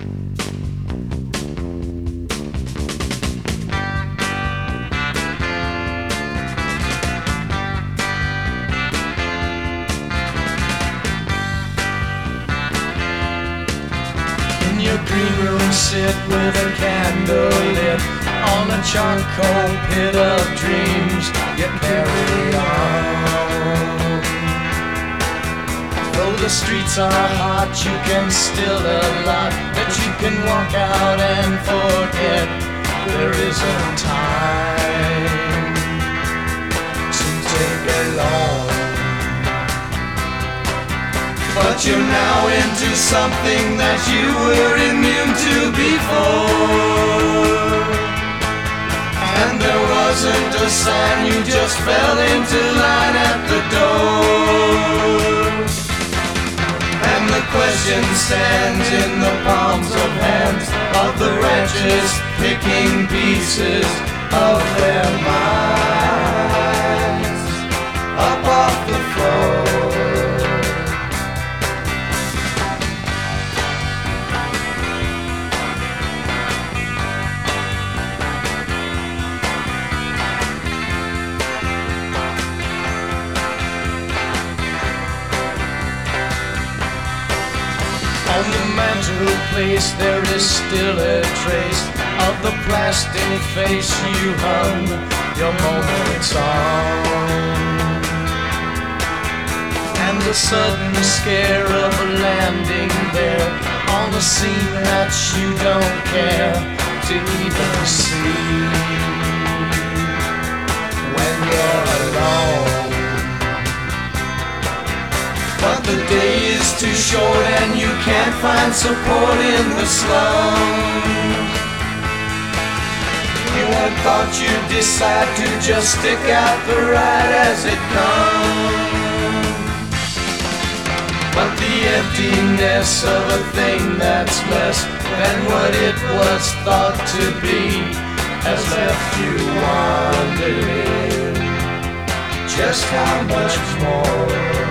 Your green room sit with a candle lit on a charcoal pit of dreams. You carry on. Though the streets are hot, you can still a lot that you can walk out and forget. There isn't time to take along. But you're now into something that you were immune to before. And there wasn't a sign, you just fell into line at the door. And the question stands in the palms of hands of the wretches picking pieces of their minds up off the floor. On the mantelpiece there is still a trace of the plastic face you hung your moments on. And the sudden scare of landing there on a scene that you don't care to even see when you're alone. But the day is too short and you can't find support in the slums. You had thought you'd decide to just stick out the ride as it comes. But the emptiness of a thing that's less than what it was thought to be has left you wondering just how much more